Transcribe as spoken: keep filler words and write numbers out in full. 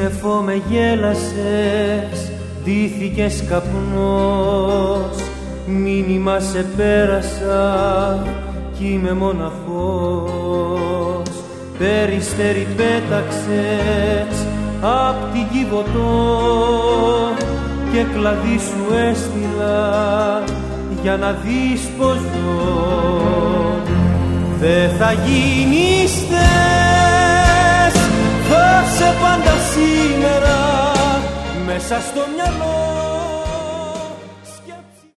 σύννεφο με γέλασες, ντύθηκες καπνός, μήνυμα σε πέρασα κι είμαι μοναχός. Περιστέρι πέταξες απ' την Κιβωτό και κλαδί σου έστειλα για να δεις πως ζω. Δε θα γίνεις θες, θα σε πάντα σήμερα μέσα στο μυαλό.